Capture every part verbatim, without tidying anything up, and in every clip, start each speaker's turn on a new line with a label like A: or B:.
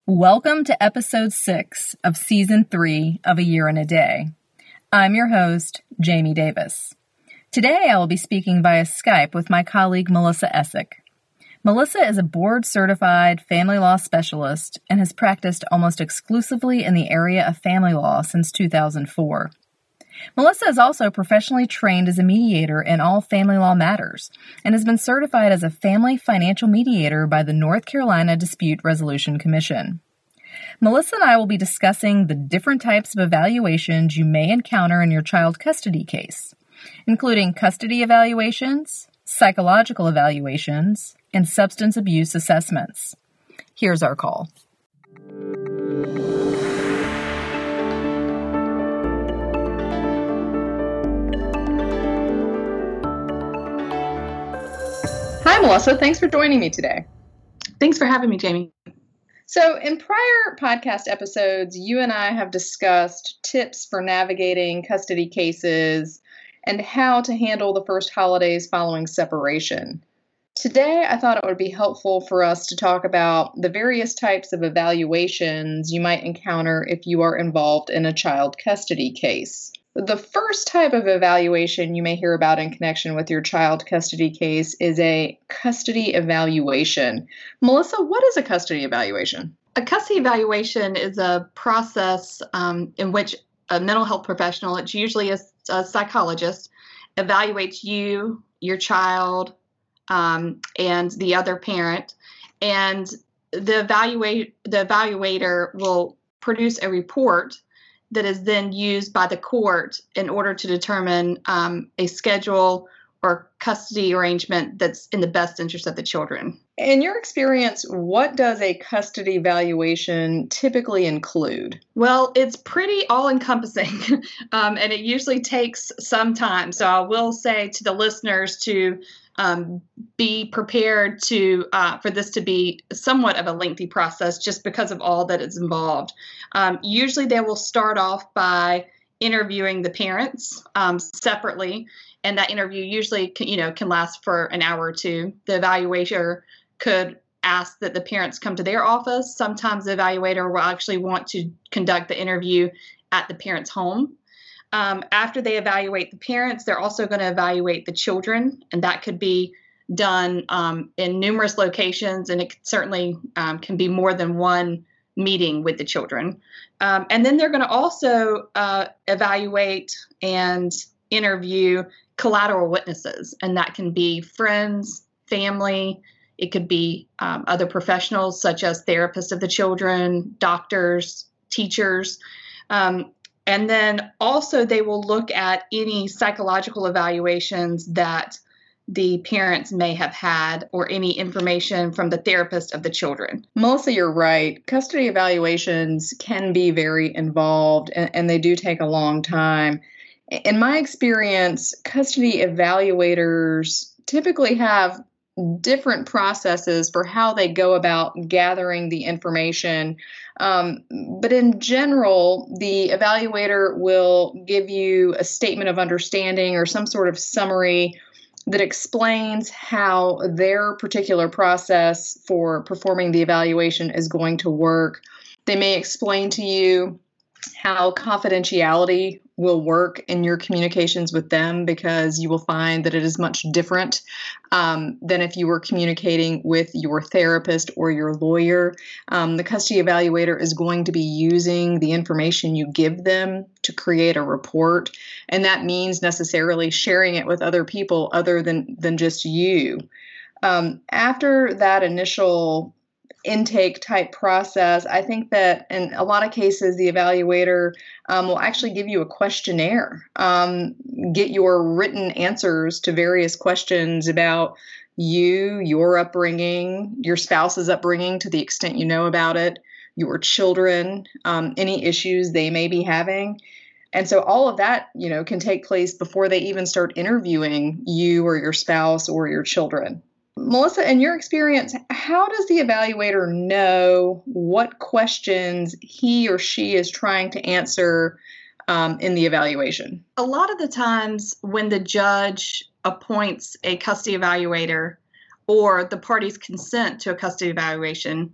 A: Welcome to episode six of season three of A Year and a Day. I'm your host, Jamie Davis. Today I will be speaking via Skype with my colleague Melissa Essick. Melissa is a board-certified family law specialist and has practiced almost exclusively in the area of family law since two thousand four. Melissa is also professionally trained as a mediator in all family law matters and has been certified as a family financial mediator by the North Carolina Dispute Resolution Commission. Melissa and I will be discussing the different types of evaluations you may encounter in your child custody case, including custody evaluations, psychological evaluations, and substance abuse assessments. Here's our call. Hi, Melissa. Thanks for joining me today.
B: Thanks for having me, Jamie.
A: So in prior podcast episodes, you and I have discussed tips for navigating custody cases and how to handle the first holidays following separation. Today, I thought it would be helpful for us to talk about the various types of evaluations you might encounter if you are involved in a child custody case. The first type of evaluation you may hear about in connection with your child custody case is a custody evaluation. Melissa, what is a custody evaluation?
B: A custody evaluation is a process um, in which a mental health professional, it's usually a, a psychologist, evaluates you, your child, um, and the other parent. And the evaluate the evaluator will produce a report that is then used by the court in order to determine um, a schedule or custody arrangement that's in the best interest of the children.
A: In your experience, what does a custody evaluation typically include?
B: Well, it's pretty all-encompassing, um, and it usually takes some time. So I will say to the listeners to um, be prepared to uh, for this to be somewhat of a lengthy process just because of all that is involved. Um, usually they will start off by interviewing the parents um, separately, and that interview usually can, you know, can last for an hour or two. The evaluator could ask that the parents come to their office. Sometimes the evaluator will actually want to conduct the interview at the parent's home. Um, after they evaluate the parents, they're also going to evaluate the children, and that could be done um, in numerous locations, and it certainly um, can be more than one meeting with the children. Um, and then they're going to also uh, evaluate and interview collateral witnesses, and that can be friends, family. It could be um, other professionals such as therapists of the children, doctors, teachers. Um, and then also they will look at any psychological evaluations that the parents may have had or any information from the therapist of the children.
A: Melissa, you're right. Custody evaluations can be very involved, and, and they do take a long time. In my experience, custody evaluators typically have different processes for how they go about gathering the information. Um, but in general, the evaluator will give you a statement of understanding or some sort of summary that explains how their particular process for performing the evaluation is going to work. They may explain to you how confidentiality will work in your communications with them, because you will find that it is much different um, than if you were communicating with your therapist or your lawyer. Um, the custody evaluator is going to be using the information you give them to create a report, and that means necessarily sharing it with other people other than, than just you. Um, after that initial intake type process, I think that in a lot of cases, the evaluator um, will actually give you a questionnaire, um, get your written answers to various questions about you, your upbringing, your spouse's upbringing to the extent you know about it, your children, um, any issues they may be having. And so all of that, you know, can take place before they even start interviewing you or your spouse or your children. Melissa, in your experience, how does the evaluator know what questions he or she is trying to answer um, in the evaluation?
B: A lot of the times when the judge appoints a custody evaluator or the parties consent to a custody evaluation,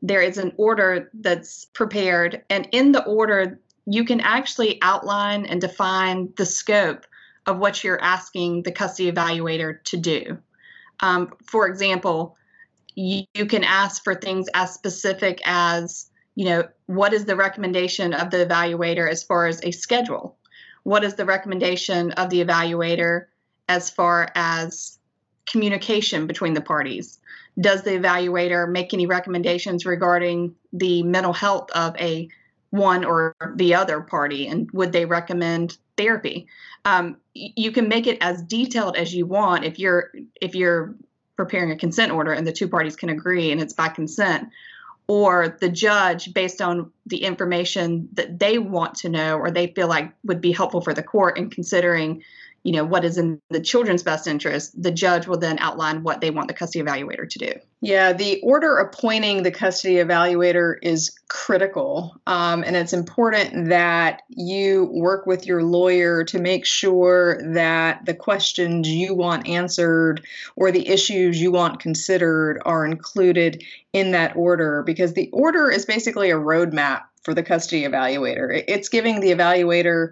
B: there is an order that's prepared, and in the order, you can actually outline and define the scope of what you're asking the custody evaluator to do. Um, for example, you, you can ask for things as specific as, you know, what is the recommendation of the evaluator as far as a schedule? What is the recommendation of the evaluator as far as communication between the parties? Does the evaluator make any recommendations regarding the mental health of a one or the other party, and would they recommend therapy? Um, you can make it as detailed as you want if you're if you're preparing a consent order and the two parties can agree and it's by consent, or the judge, based on the information that they want to know or they feel like would be helpful for the court in considering, you know, what is in the children's best interest, the judge will then outline what they want the custody evaluator to do.
A: Yeah, the order appointing the custody evaluator is critical. Um, and it's important that you work with your lawyer to make sure that the questions you want answered or the issues you want considered are included in that order, because the order is basically a roadmap for the custody evaluator. It's giving the evaluator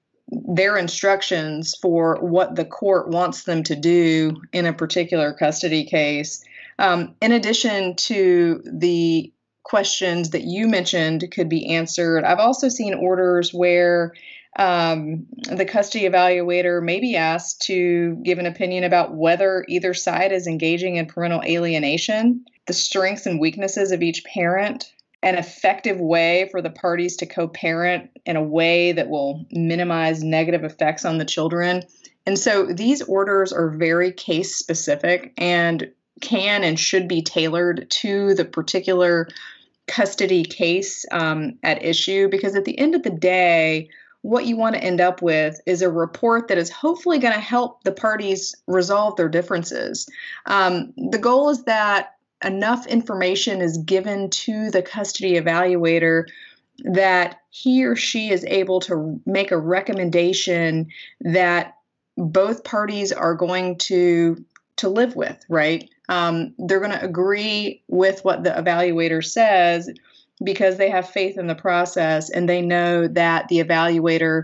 A: their instructions for what the court wants them to do in a particular custody case. Um, in addition to the questions that you mentioned could be answered, I've also seen orders where um, the custody evaluator may be asked to give an opinion about whether either side is engaging in parental alienation, the strengths and weaknesses of each parent, an effective way for the parties to co-parent in a way that will minimize negative effects on the children. And so these orders are very case specific and can and should be tailored to the particular custody case um, at issue, because at the end of the day, what you want to end up with is a report that is hopefully going to help the parties resolve their differences. Um, the goal is that enough information is given to the custody evaluator that he or she is able to make a recommendation that both parties are going to to live with, right? Um, they're going to agree with what the evaluator says because they have faith in the process and they know that the evaluator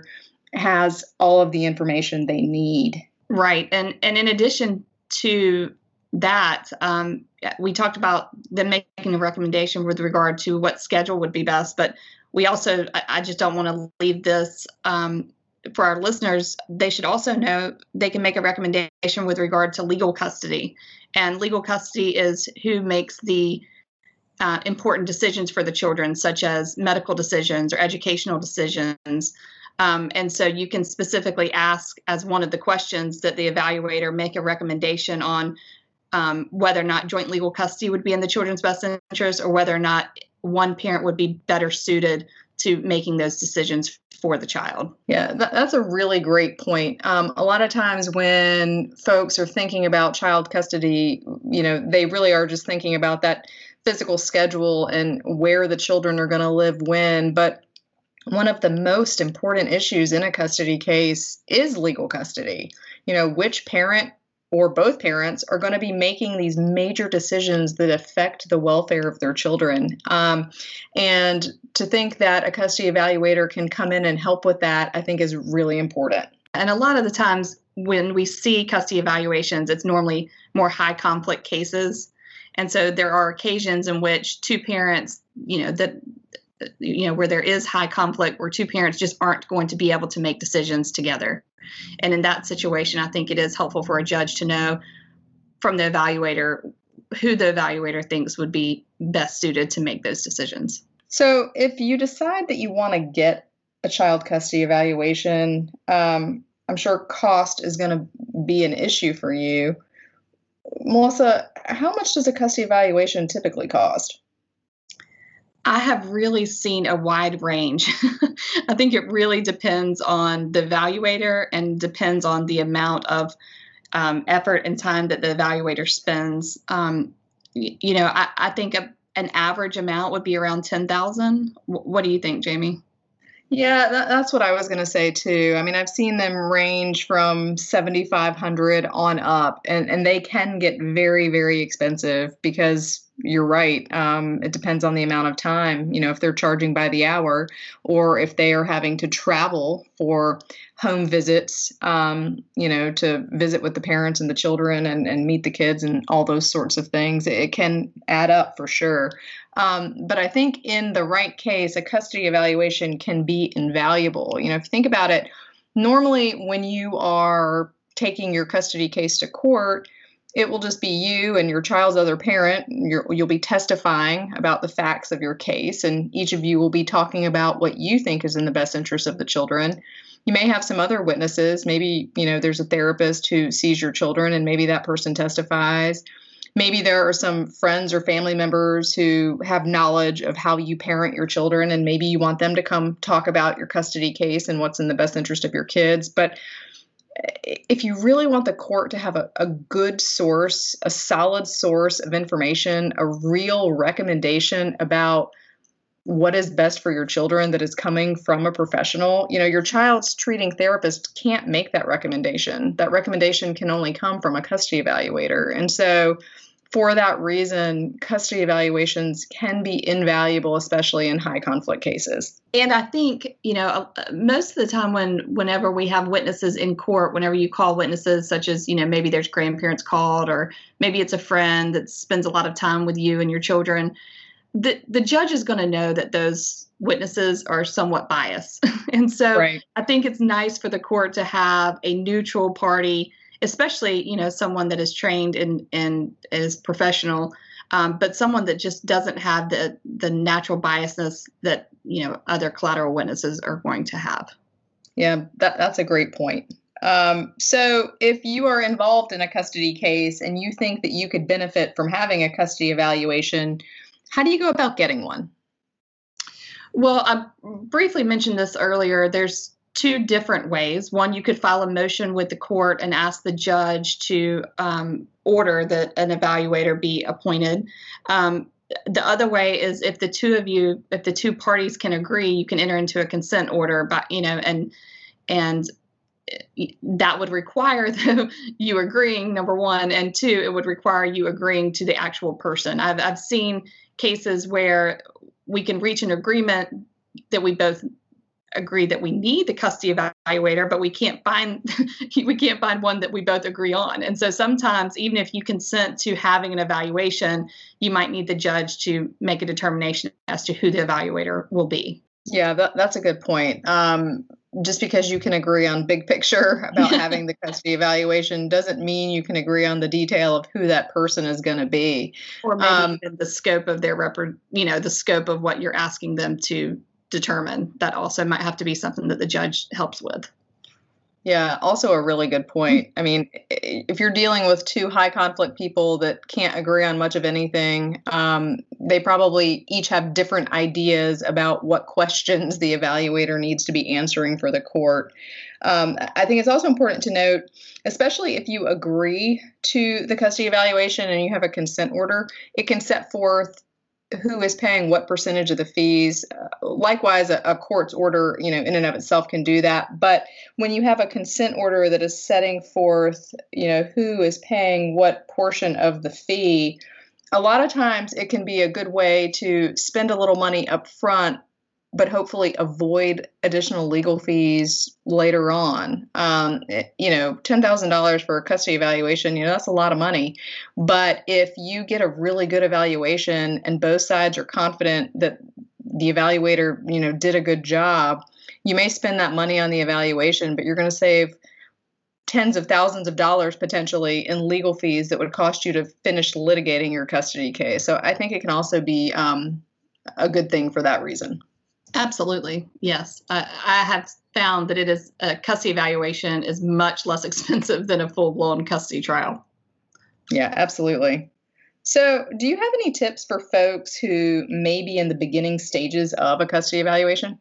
A: has all of the information they need.
B: Right. And and in addition to that, um, we talked about them making a recommendation with regard to what schedule would be best, but we also, I, I just don't want to leave this um, for our listeners. They should also know they can make a recommendation with regard to legal custody. And legal custody is who makes the uh, important decisions for the children, such as medical decisions or educational decisions. Um, and so you can specifically ask as one of the questions that the evaluator make a recommendation on Um, whether or not joint legal custody would be in the children's best interest, or whether or not one parent would be better suited to making those decisions for the child.
A: Yeah, that, that's a really great point. Um, a lot of times when folks are thinking about child custody, you know, they really are just thinking about that physical schedule and where the children are going to live when. But one of the most important issues in a custody case is legal custody. You know, which parent or both parents are going to be making these major decisions that affect the welfare of their children. Um, and to think that a custody evaluator can come in and help with that, I think is really important.
B: And a lot of the times when we see custody evaluations, it's normally more high conflict cases. And so there are occasions in which two parents, you know, that, you know, where there is high conflict, where two parents just aren't going to be able to make decisions together. And in that situation, I think it is helpful for a judge to know from the evaluator who the evaluator thinks would be best suited to make those decisions.
A: So if you decide that you want to get a child custody evaluation, um, I'm sure cost is going to be an issue for you. Melissa, how much does a custody evaluation typically cost?
B: I have really seen a wide range. I think it really depends on the evaluator and depends on the amount of um, effort and time that the evaluator spends. Um, you, you know, I, I think a, an average amount would be around ten thousand dollars. W- what do you think, Jamie?
A: Yeah, that, that's what I was going to say too. I mean, I've seen them range from seventy-five hundred dollars on up, and, and they can get very, very expensive because you're right. Um, it depends on the amount of time, you know, if they're charging by the hour or if they are having to travel for home visits, um, you know, to visit with the parents and the children and, and meet the kids and all those sorts of things. It can add up for sure. Um, but I think in the right case, a custody evaluation can be invaluable. You know, if you think about it, normally when you are taking your custody case to court, it will just be you and your child's other parent. You're, you'll be testifying about the facts of your case, and each of you will be talking about what you think is in the best interest of the children. You may have some other witnesses. Maybe, you know, there's a therapist who sees your children, and maybe that person testifies. Maybe there are some friends or family members who have knowledge of how you parent your children, and maybe you want them to come talk about your custody case and what's in the best interest of your kids. But if you really want the court to have a, a good source, a solid source of information, a real recommendation about what is best for your children that is coming from a professional, you know, your child's treating therapist can't make that recommendation. That recommendation can only come from a custody evaluator. And so for that reason, custody evaluations can be invaluable, especially in high conflict cases.
B: And I think, you know, most of the time when whenever we have witnesses in court, whenever you call witnesses, such as, you know, maybe there's grandparents called, or maybe it's a friend that spends a lot of time with you and your children, the, the judge is going to know that those witnesses are somewhat biased. And so
A: Right.
B: I think it's nice for the court to have a neutral party, especially, you know, someone that is trained and and is professional, um, but someone that just doesn't have the the natural biasness that, you know, other collateral witnesses are going to have.
A: Yeah, that, that's a great point. Um, so if you are involved in a custody case and you think that you could benefit from having a custody evaluation, how do you go about getting one?
B: Well, I briefly mentioned this earlier. There's two different ways. One, you could file a motion with the court and ask the judge to um, order that an evaluator be appointed. Um, the other way is if the two of you, if the two parties can agree, you can enter into a consent order, but you know, and and that would require the, you agreeing, number one, and two, it would require you agreeing to the actual person. I've I've seen cases where we can reach an agreement that we both agree that we need the custody evaluator, but we can't find we can't find one that we both agree on. And so sometimes, even if you consent to having an evaluation, you might need the judge to make a determination as to who the evaluator will be.
A: Yeah, that, that's a good point. Um, just because you can agree on big picture about having the custody evaluation doesn't mean you can agree on the detail of who that person is going to be,
B: or maybe
A: um,
B: even the scope of their rep, you know, the scope of what you're asking them to determine. That also might have to be something that the judge helps with.
A: Yeah, also a really good point. I mean, if you're dealing with two high conflict people that can't agree on much of anything, um, they probably each have different ideas about what questions the evaluator needs to be answering for the court. Um, I think it's also important to note, especially if you agree to the custody evaluation and you have a consent order, it can set forth who is paying what percentage of the fees. Uh, likewise, a, a court's order, you know, in and of itself can do that. But when you have a consent order that is setting forth, you know, who is paying what portion of the fee, a lot of times it can be a good way to spend a little money up front, but hopefully avoid additional legal fees later on. Um, it, you know, ten thousand dollars for a custody evaluation, you know, that's a lot of money. But if you get a really good evaluation and both sides are confident that the evaluator, you know, did a good job, you may spend that money on the evaluation, but you're going to save tens of thousands of dollars potentially in legal fees that would cost you to finish litigating your custody case. So I think it can also be um, a good thing for that reason.
B: Absolutely. Yes. I, I have found that it is a custody evaluation is much less expensive than a full-blown custody trial.
A: Yeah, absolutely. So do you have any tips for folks who may be in the beginning stages of a custody evaluation?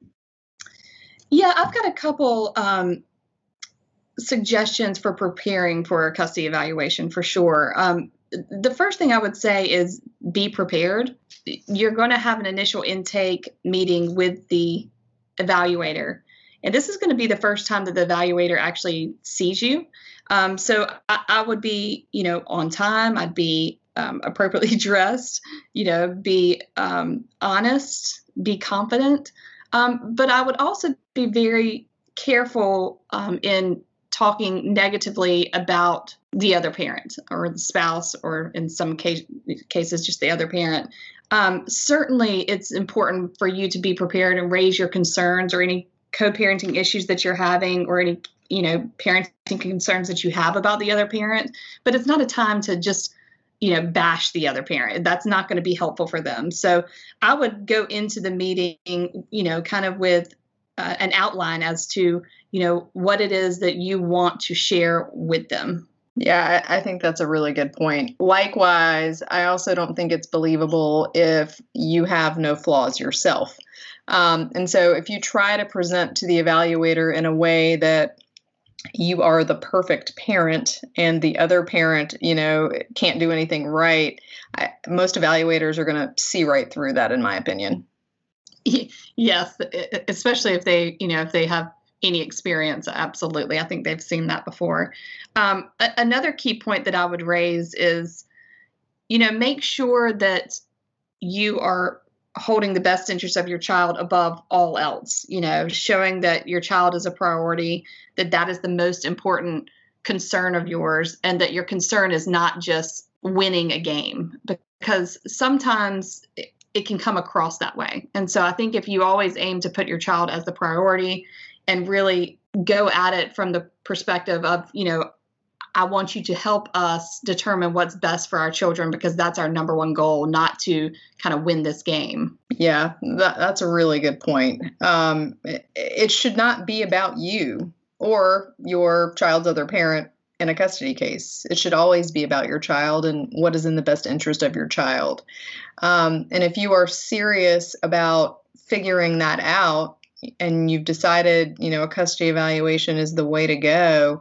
B: Yeah, I've got a couple um, suggestions for preparing for a custody evaluation for sure. Um, the first thing I would say is be prepared. You're going to have an initial intake meeting with the evaluator. And this is going to be the first time that the evaluator actually sees you. Um, so I, I would be, you know, on time. I'd be um, appropriately dressed, you know, be um, honest, be confident. Um, but I would also be very careful um, in talking negatively about the other parent or the spouse, or in some case, cases, just the other parent. Um, certainly, it's important for you to be prepared and raise your concerns or any co-parenting issues that you're having, or any, you know, parenting concerns that you have about the other parent. But it's not a time to just, you know, bash the other parent. That's not going to be helpful for them. So I would go into the meeting, you know, kind of with uh, an outline as to, you know, what it is that you want to share with them.
A: Yeah, I, I think that's a really good point. Likewise, I also don't think it's believable if you have no flaws yourself. Um, and so if you try to present to the evaluator in a way that you are the perfect parent and the other parent, you know, can't do anything right, I, most evaluators are going to see right through that, in my opinion.
B: Yes, especially if they, you know, if they have any experience. Absolutely. I think they've seen that before. Um, a- another key point that I would raise is, you know, make sure that you are holding the best interest of your child above all else, you know, showing that your child is a priority, that that is the most important concern of yours, and that your concern is not just winning a game, because sometimes it, it can come across that way. And so I think if you always aim to put your child as the priority and really go at it from the perspective of, you know, I want you to help us determine what's best for our children, because that's our number one goal, not to kind of win this game.
A: Yeah, that, that's a really good point. Um, it, it should not be about you or your child's other parent in a custody case. It should always be about your child and what is in the best interest of your child. Um, and if you are serious about figuring that out and you've decided, you know, a custody evaluation is the way to go,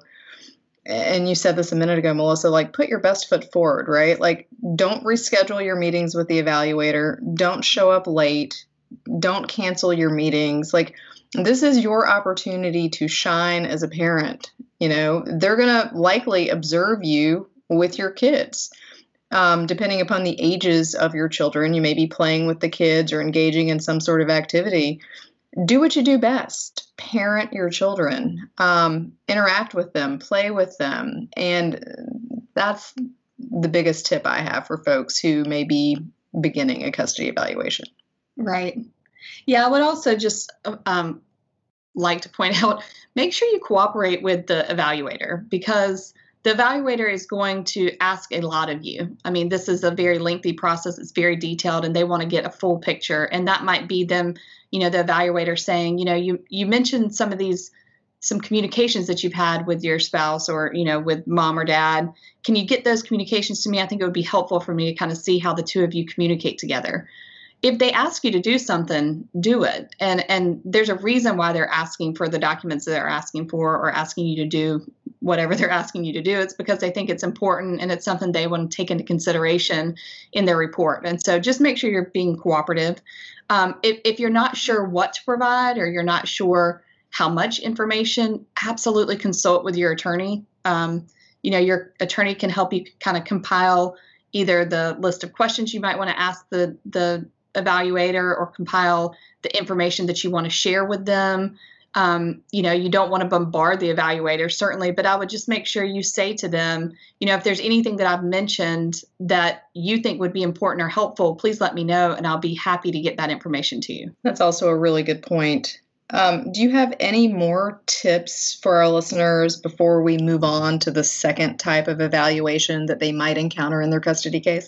A: and you said this a minute ago, Melissa, like, put your best foot forward, right? Like, don't reschedule your meetings with the evaluator. Don't show up late. Don't cancel your meetings. Like, this is your opportunity to shine as a parent. You know, they're going to likely observe you with your kids. Um, depending upon the ages of your children, you may be playing with the kids or engaging in some sort of activity. Do what you do best. Parent your children, um, interact with them, play with them. And that's the biggest tip I have for folks who may be beginning a custody evaluation.
B: Right. Yeah, I would also just um, like to point out, make sure you cooperate with the evaluator, because the evaluator is going to ask a lot of you. I mean, this is a very lengthy process. It's very detailed, and they want to get a full picture. And that might be them, you know, the evaluator saying, you know, you, you mentioned some of these, some communications that you've had with your spouse, or, you know, with mom or dad. Can you get those communications to me? I think it would be helpful for me to kind of see how the two of you communicate together. If they ask you to do something, do it. And and there's a reason why they're asking for the documents that they're asking for, or asking you to do whatever they're asking you to do. It's because they think it's important and it's something they want to take into consideration in their report. And so just make sure you're being cooperative. Um, if, if you're not sure what to provide, or you're not sure how much information, absolutely consult with your attorney. Um, you know, your attorney can help you kind of compile either the list of questions you might want to ask the the evaluator, or compile the information that you want to share with them. Um, you know, you don't want to bombard the evaluator, certainly, but I would just make sure you say to them, you know, if there's anything that I've mentioned that you think would be important or helpful, please let me know, and I'll be happy to get that information to you.
A: That's also a really good point. Um, do you have any more tips for our listeners before we move on to the second type of evaluation that they might encounter in their custody case?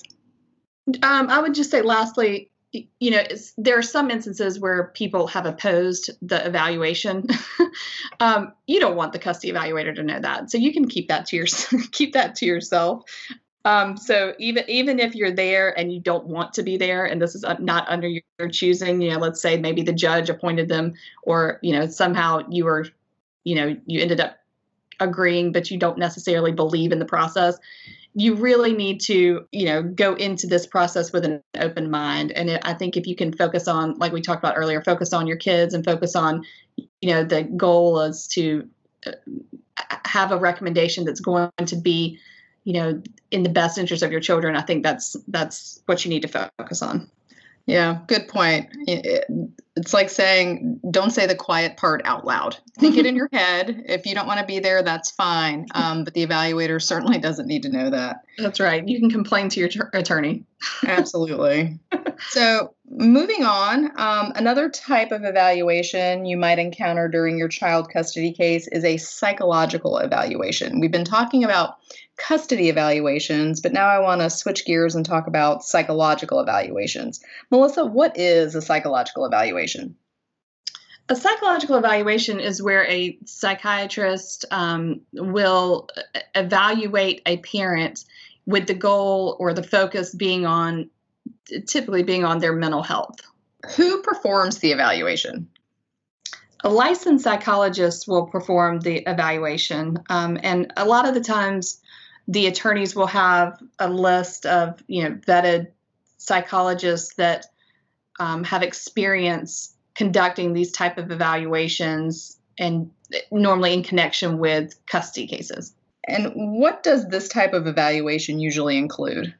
B: Um, I would just say, lastly, you know, there are some instances where people have opposed the evaluation. um, you don't want the custody evaluator to know that, so you can keep that to your keep that to yourself. Um, so even even if you're there and you don't want to be there, and this is not under your choosing, you know, let's say maybe the judge appointed them, or you know somehow you were, you know, you ended up agreeing, but you don't necessarily believe in the process. You really need to, you know, go into this process with an open mind. And it, I think if you can focus on, like we talked about earlier, focus on your kids and focus on, you know, the goal is to have a recommendation that's going to be, you know, in the best interest of your children, I think that's that's what you need to focus on.
A: Yeah, good point. It, it's like saying, don't say the quiet part out loud. Think it in your head. If you don't want to be there, that's fine. Um, but the evaluator certainly doesn't need to know that.
B: That's right. You can complain to your t- attorney.
A: Absolutely. So moving on, um, another type of evaluation you might encounter during your child custody case is a psychological evaluation. We've been talking about custody evaluations, but now I want to switch gears and talk about psychological evaluations. Melissa, what is a psychological evaluation?
B: A psychological evaluation is where a psychiatrist um, will evaluate a parent with the goal or the focus being on, typically being on their mental health.
A: Who performs the evaluation?
B: A licensed psychologist will perform the evaluation, um, and a lot of the times the attorneys will have a list of, you know, vetted psychologists that um, have experience conducting these type of evaluations, and normally in connection with custody cases.
A: And what does this type of evaluation usually include?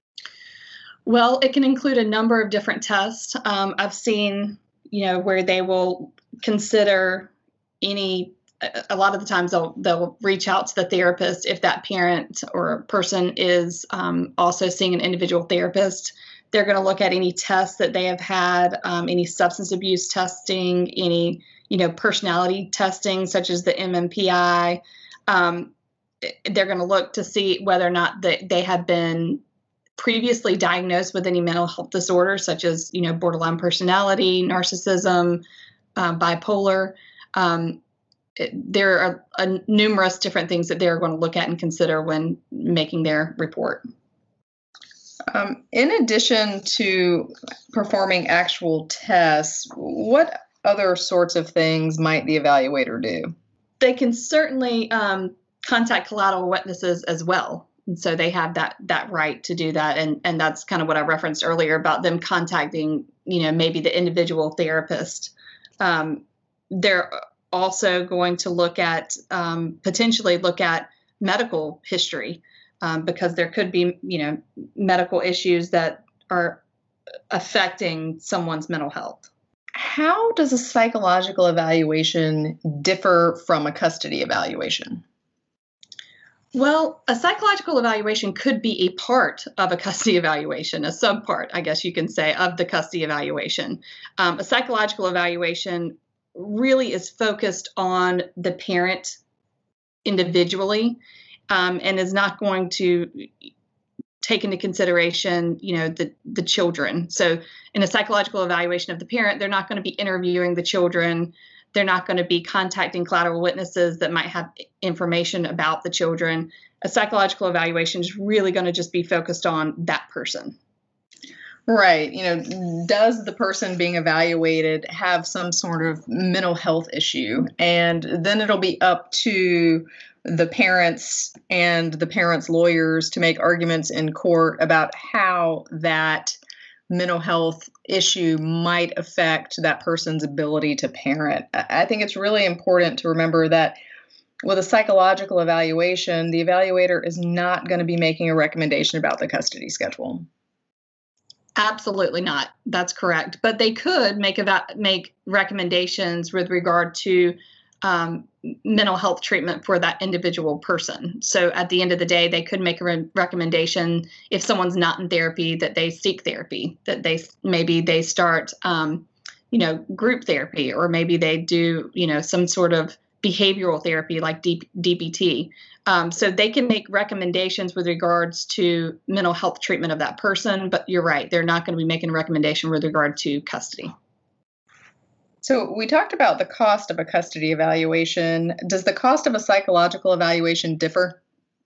B: Well, it can include a number of different tests. Um, I've seen, you know, where they will consider any, a lot of the times they'll, they'll reach out to the therapist if that parent or person is um, also seeing an individual therapist. They're going to look at any tests that they have had, um, any substance abuse testing, any, you know, personality testing, such as the M M P I. Um, they're going to look to see whether or not they, they have been previously diagnosed with any mental health disorders, such as, you know, borderline personality, narcissism, uh, bipolar. Um, it, there are uh, numerous different things that they're going to look at and consider when making their report.
A: Um, in addition to performing actual tests, what other sorts of things might the evaluator do?
B: They can certainly um, contact collateral witnesses as well. And so they have that that right to do that. And, and that's kind of what I referenced earlier about them contacting, you know, maybe the individual therapist. Um, they're also going to look at, um, potentially look at medical history, um, because there could be, you know, medical issues that are affecting someone's mental health.
A: How does a psychological evaluation differ from a custody evaluation?
B: Well, a psychological evaluation could be a part of a custody evaluation, a subpart, I guess you can say, of the custody evaluation. Um, a psychological evaluation really is focused on the parent individually, um, and is not going to take into consideration, you know, the, the children. So in a psychological evaluation of the parent, they're not going to be interviewing the children. They're not going to be contacting collateral witnesses that might have information about the children. A psychological evaluation is really going to just be focused on that person.
A: Right. You know, does the person being evaluated have some sort of mental health issue? And then it'll be up to the parents and the parents' lawyers to make arguments in court about how that mental health issue might affect that person's ability to parent. I think it's really important to remember that with a psychological evaluation, the evaluator is not going to be making a recommendation about the custody schedule.
B: Absolutely not. That's correct. But they could make eva- make recommendations with regard to um, mental health treatment for that individual person. So at the end of the day, they could make a re- recommendation if someone's not in therapy that they seek therapy, that they maybe they start, um, you know, group therapy, or maybe they do, you know, some sort of behavioral therapy like D- DBT. Um, so they can make recommendations with regards to mental health treatment of that person. But you're right, they're not going to be making a recommendation with regard to custody.
A: So we talked about the cost of a custody evaluation. Does the cost of a psychological evaluation differ?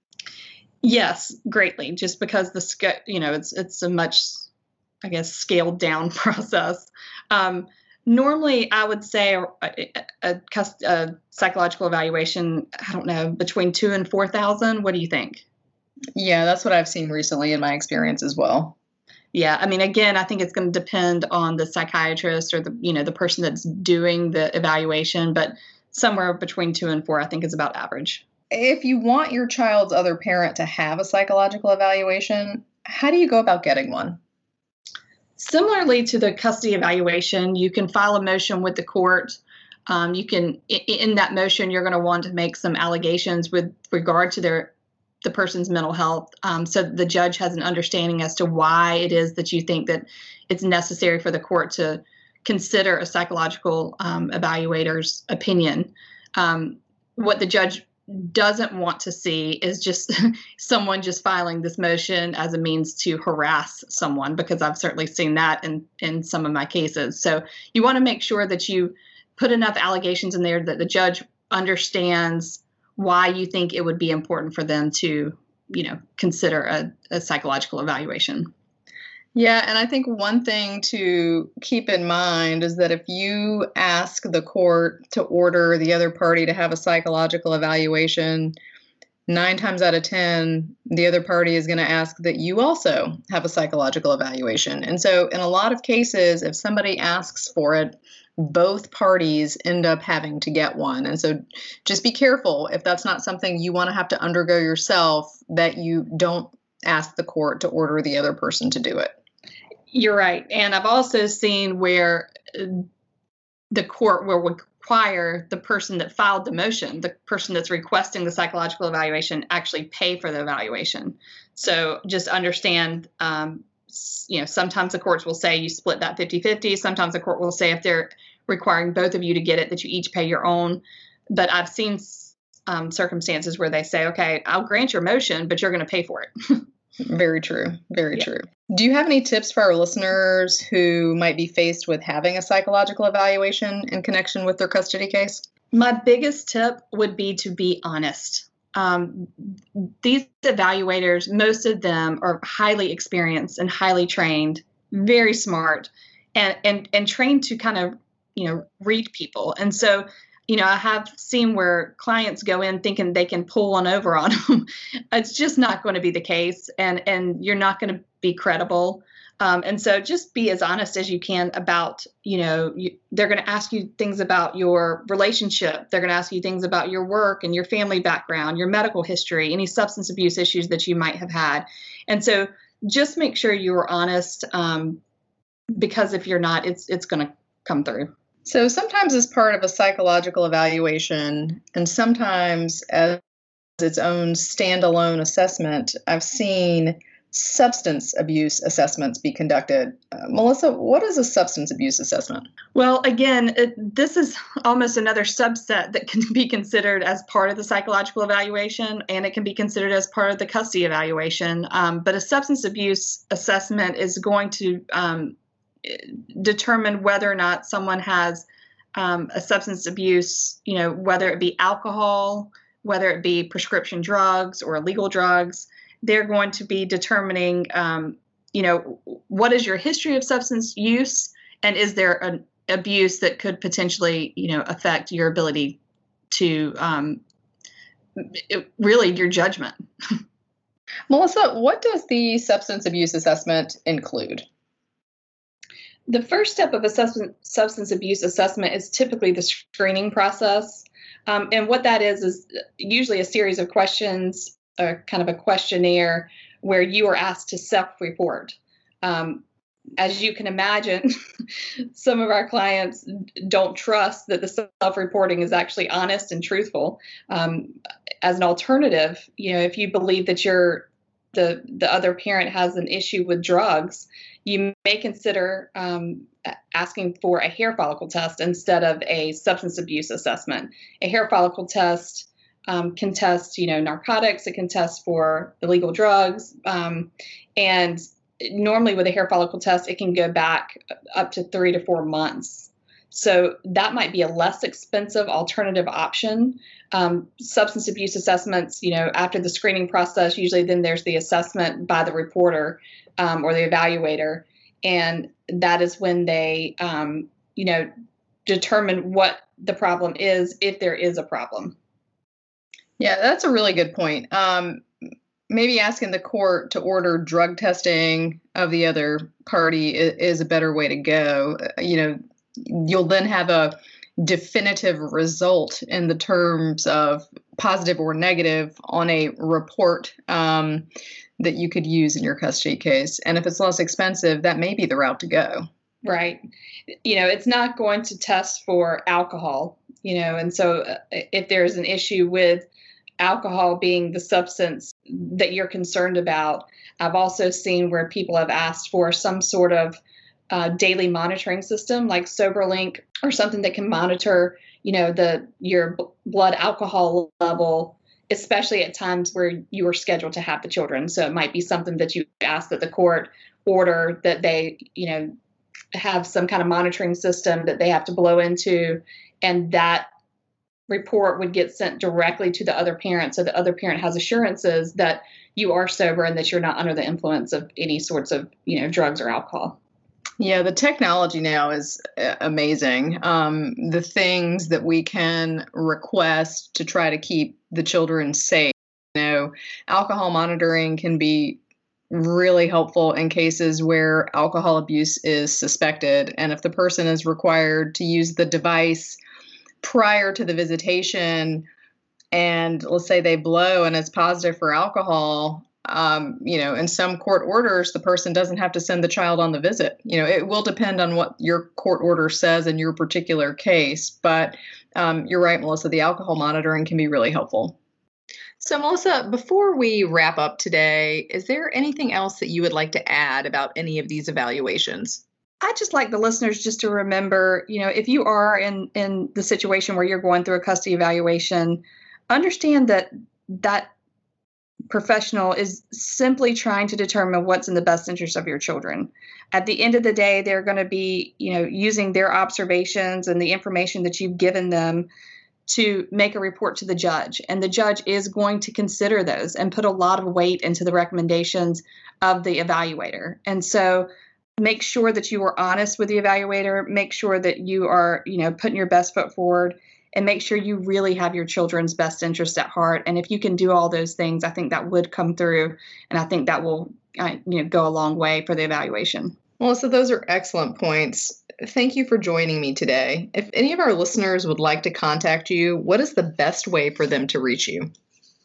B: Yes, greatly. Just because the you know it's it's a much, I guess, scaled down process. Um, normally, I would say a, a, a, a psychological evaluation, I don't know, between two and four thousand. What do you think?
A: Yeah, that's what I've seen recently in my experience as well.
B: Yeah, I mean, again, I think it's going to depend on the psychiatrist or the, you know, the person that's doing the evaluation, but somewhere between two and four, I think, is about average.
A: if you want your child's other parent to have a psychological evaluation, how do you go about getting one?
B: Similarly to the custody evaluation, you can file a motion with the court. Um, you can, in that motion, you're going to want to make some allegations with regard to their the person's mental health, um, so the judge has an understanding as to why it is that you think that it's necessary for the court to consider a psychological um, evaluator's opinion. Um, what the judge doesn't want to see is just someone just filing this motion as a means to harass someone, because I've certainly seen that in, in some of my cases. So you want to make sure that you put enough allegations in there that the judge understands why you think it would be important for them to, you know, consider a, a psychological evaluation.
A: Yeah, and I think one thing to keep in mind is that if you ask the court to order the other party to have a psychological evaluation, nine times out of ten, the other party is going to ask that you also have a psychological evaluation. And so in a lot of cases, if somebody asks for it, both parties end up having to get one. And so just be careful if that's not something you want to have to undergo yourself, that you don't ask the court to order the other person to do it.
B: You're right. And I've also seen where the court will require the person that filed the motion, the person that's requesting the psychological evaluation, actually pay for the evaluation. So just understand, um, you know, sometimes the courts will say you split that fifty-fifty. Sometimes the court will say if they're requiring both of you to get it, that you each pay your own. But I've seen um, circumstances where they say, okay, I'll grant your motion, but you're going to pay for it.
A: Very true. Very
B: Yeah.
A: true. Do you have any tips for our listeners who might be faced with having a psychological evaluation in connection with their custody case?
B: My biggest tip would be to be honest. Um, these evaluators, most of them are highly experienced and highly trained, very smart, and and and trained to kind of, you know, read people. And so, you know, I have seen where clients go in thinking they can pull one over on them. It's just not going to be the case, and and you're not going to be credible. Um, and so just be as honest as you can about, you know, you, they're going to ask you things about your relationship. They're going to ask you things about your work and your family background, your medical history, any substance abuse issues that you might have had. And so just make sure you're honest, um, because if you're not, it's it's going to come through.
A: So sometimes as part of a psychological evaluation, and sometimes as its own standalone assessment, I've seen substance abuse assessments be conducted. Uh, Melissa, what is a substance abuse assessment?
B: Well, again, it, this is almost another subset that can be considered as part of the psychological evaluation, and it can be considered as part of the custody evaluation. Um, but a substance abuse assessment is going to um, determine whether or not someone has um, a substance abuse, you know, whether it be alcohol, whether it be prescription drugs or illegal drugs. They're going to be determining, um, you know, what is your history of substance use, and is there an abuse that could potentially, you know, affect your ability to um, it, really your judgment.
A: Melissa, what does the substance abuse assessment include?
B: The first step of a substance, substance abuse assessment is typically the screening process. Um, and what that is, is usually a series of questions, a kind of a questionnaire where you are asked to self-report. Um, as you can imagine, some of our clients don't trust that the self-reporting is actually honest and truthful. Um, as an alternative, you know, if you believe that you're the the other parent has an issue with drugs, you may consider um, asking for a hair follicle test instead of a substance abuse assessment. A hair follicle test um, can test, you know, narcotics. It can test for illegal drugs, um, and normally with a hair follicle test, it can go back up to three to four months. So that might be a less expensive alternative option. Um, substance abuse assessments, you know, after the screening process, usually then there's the assessment by the reporter um, or the evaluator. And that is when they, um, you know, determine what the problem is, if there is a problem.
A: Yeah, that's a really good point. Um, maybe asking the court to order drug testing of the other party is, is a better way to go. You know, you'll then have a definitive result in the terms of positive or negative on a report um, that you could use in your custody case. And if it's less expensive, that may be the route to go.
B: Right. You know, it's not going to test for alcohol, you know, and so uh, if there's an issue with alcohol being the substance that you're concerned about, I've also seen where people have asked for some sort of uh, daily monitoring system like SoberLink or something that can monitor, you know, the your b- blood alcohol level, especially at times where you are scheduled to have the children. So it might be something that you ask that the court order that they, you know, have some kind of monitoring system that they have to blow into, and that report would get sent directly to the other parent, so the other parent has assurances that you are sober and that you're not under the influence of any sorts of, you know, drugs or alcohol.
A: Yeah, the technology now is amazing. Um, the things that we can request to try to keep the children safe. You know, alcohol monitoring can be really helpful in cases where alcohol abuse is suspected. And if the person is required to use the device prior to the visitation, and let's say they blow and it's positive for alcohol, um, you know, in some court orders, the person doesn't have to send the child on the visit. You know, it will depend on what your court order says in your particular case. But um, you're right, Melissa, the alcohol monitoring can be really helpful. So, Melissa, before we wrap up today, is there anything else that you would like to add about any of these evaluations?
B: I'd just like the listeners just to remember, you know, if you are in, in the situation where you're going through a custody evaluation, understand that that professional is simply trying to determine what's in the best interest of your children. At the end of the day, they're going to be, you know, using their observations and the information that you've given them to make a report to the judge. And the judge is going to consider those and put a lot of weight into the recommendations of the evaluator. And so make sure that you are honest with the evaluator, make sure that you are, you know, putting your best foot forward, and make sure you really have your children's best interest at heart. And if you can do all those things, I think that would come through, and I think that will, uh, you know, go a long way for the evaluation.
A: Melissa, those are excellent points. Thank you for joining me today. If any of our listeners would like to contact you, what is the best way for them to reach you?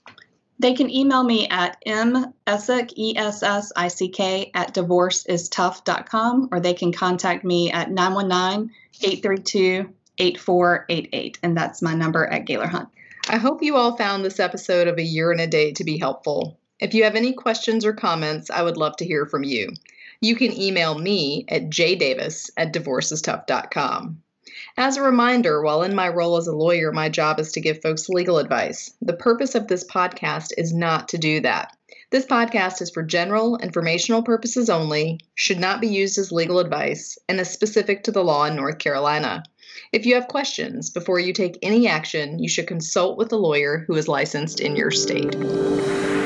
B: They can email me at messick, E S S I C K, at divorce is tough dot com, or they can contact me at nine one nine, eight three two, eight four eight eight, and that's my number at Gaylor Hunt.
A: I hope you all found this episode of A Year and a Day to be helpful. If you have any questions or comments, I would love to hear from you. You can email me at j davis at divorce is tough dot com. As a reminder, while in my role as a lawyer, my job is to give folks legal advice. The purpose of this podcast is not to do that. This podcast is for general, informational purposes only, should not be used as legal advice, and is specific to the law in North Carolina. If you have questions, before you take any action, you should consult with a lawyer who is licensed in your state.